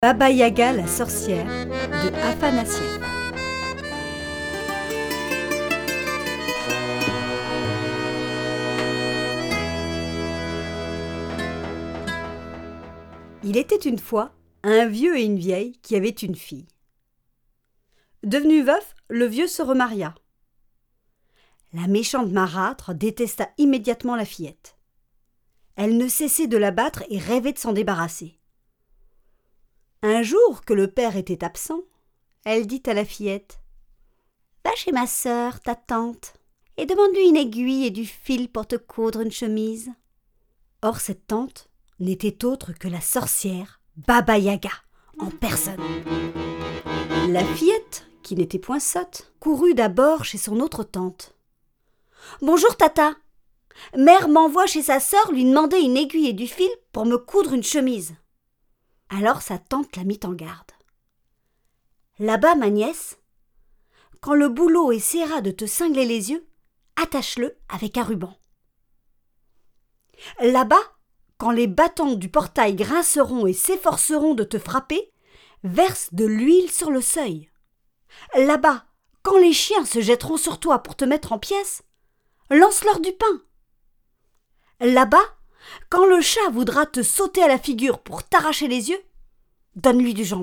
Baba Yaga la sorcière de Afanassiev. Il était une fois un vieux et une vieille qui avaient une fille. Devenu veuf, le vieux se remaria. La méchante marâtre détesta immédiatement la fillette. Elle ne cessait de la battre et rêvait de s'en débarrasser. Un jour que le père était absent, elle dit à la fillette : « Va chez ma sœur, ta tante, et demande-lui une aiguille et du fil pour te coudre une chemise. » Or cette tante n'était autre que la sorcière Baba Yaga en personne. La fillette, qui n'était point sotte, courut d'abord chez son autre tante. « Bonjour tata, mère m'envoie chez sa sœur lui demander une aiguille et du fil pour me coudre une chemise. » Alors sa tante la mit en garde. « Là-bas, ma nièce, quand le bouleau essaiera de te cingler les yeux, attache-le avec un ruban. Là-bas, quand les bâtons du portail grinceront et s'efforceront de te frapper, verse de l'huile sur le seuil. Là-bas, quand les chiens se jetteront sur toi pour te mettre en pièces, lance-leur du pain. Là-bas, quand le chat voudra te sauter à la figure pour t'arracher les yeux, donne-lui du jambon. »